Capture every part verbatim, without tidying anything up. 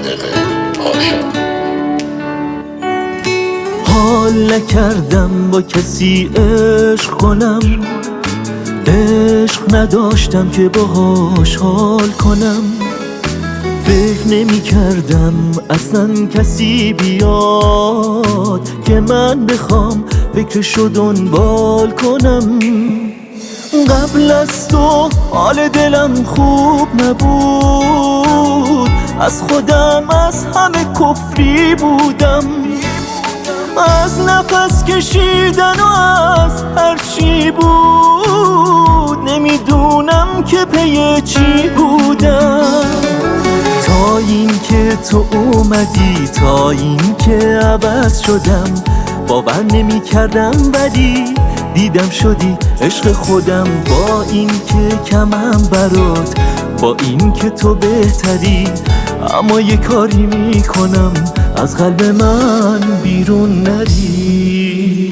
صادق پاشا. حال نکردم با کسی عشق کنم، عشق نداشتم که باهاش حال کنم. فکر نمی کردم اصلا کسی بیاد که من بخوام فکرشو دنبال کنم. قبل از تو حال دلم خوب نبود، از خودم از همه کفری بودم. از نفس کشیدن و از هرچی بود نمیدونم که پی چی بودم. تا این که تو اومدی، تا این که عوض شدم، باور نمی کردم ولی دیدم شدی عشق خودم. با این که کمم برات، با این که تو بهتری، اما یه کاری میکنم از قلب من بیرون نری.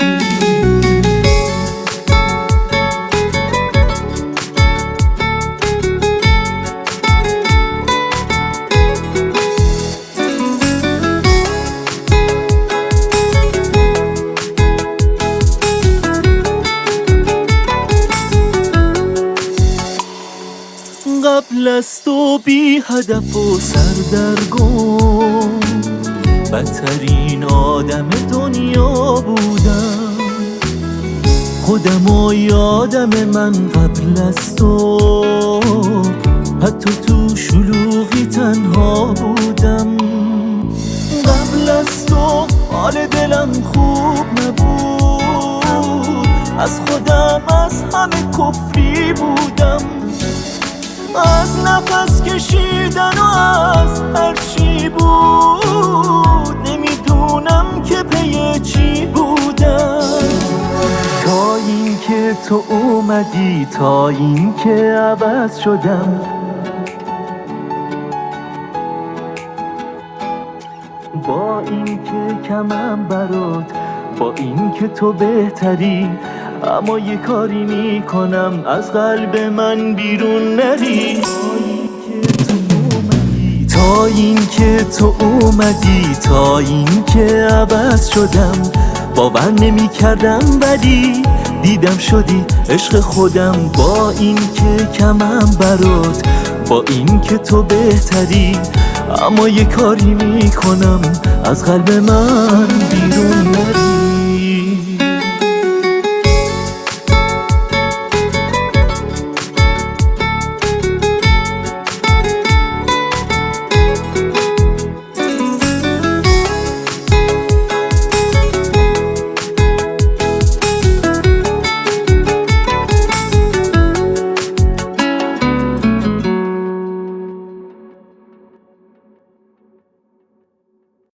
قبل از تو بی هدف و سردرگم، بدترین آدم دنیا بودم. خودم و یادم من قبل از تو، حتی تو شلوغی تنها بودم. قبل از تو حال دلم خوب نبود، از خودم از همه کفری بودم. از نفس کشیدن و از هرچی بود نمیدونم که پی چی بودم. تا این که تو اومدی، تا این که عوض شدم، با این که کمم برات، با این که تو بهتری، اما یه کاری میکنم از قلب من بیرون نری. تا این که تو اومدی، تا این که عوض شدم، باور نمی کردم ولی دیدم شدی عشق خودم. با این که کمم برات، با این که تو بهتری، اما یه کاری میکنم از قلب من بیرون